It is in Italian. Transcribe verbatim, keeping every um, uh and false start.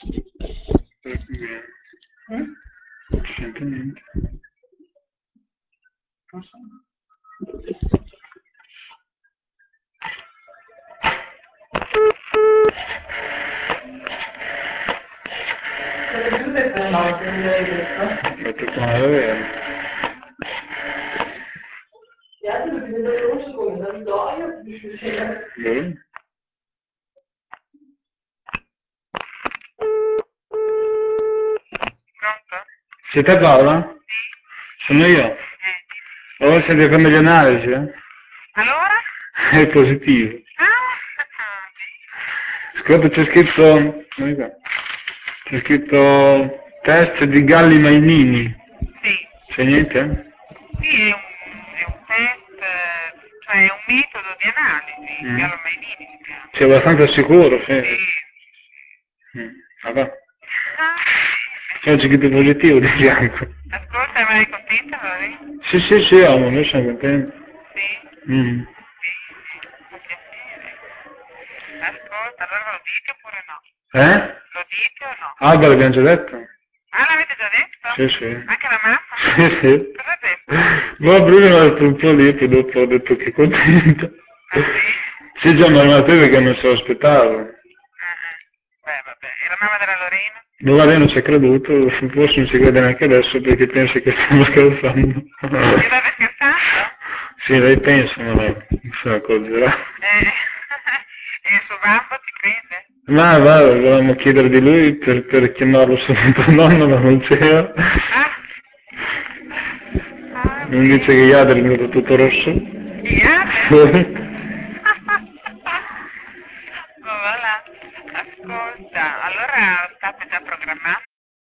Mm? Non si sente niente. Non so. Quelle giuste per notte, mi hai detto. Detto qua, è vero. Gli altri li vedo rosso come da gioia, dice sì. Vero? Pronto? Siete Paola? Sì? Sono io. Eh, Ho sentito come le analisi, eh? allora? È positivo. Ah, Ascolta, c'è scritto... C'è scritto test di galli mainini. sì, C'è niente? sì, è un, è un test, eh, cioè è un metodo di analisi, il Mm. gallo Mainini si chiama. Sei abbastanza sicuro, sì. Sì, Mm. Vabbè. ah, C'è scritto positivo di fianco. ascolta, ma eri contenta, Lori? Sì, sì, sì, amo, noi siamo contenti. Sì, Mm. bene, fa piacere. Ascolta, allora lo dite oppure no? Eh? Lo dite o no? Alba l'abbiamo già detto? Ah, l'avete già detto? Sì, sì. Anche la mamma? Sì, sì. Cosa ha detto? Ma Bruno mi ha detto un po' lì, poi dopo ho detto che contento. Ah sì? Sì, già, ma non te perché non se lo aspettavo. Ah, ah. Beh, vabbè. E la mamma della Lorena? Dove lei non ci ha creduto, forse non ci crede neanche adesso perché pensa che stiamo scherzando. Io state scherzando? Sì, lei pensa, ma non se ne accorgerà. Eh, e il suo babbo ci crede? Ma va, volevamo chiedere di lui per, per chiamarlo subito nonno, ma non c'era. Ah, ah, Mi dice che bene. gli altri è venuto tutto rosso. I Gade? Oh, voilà. Ascolta, allora state già programmando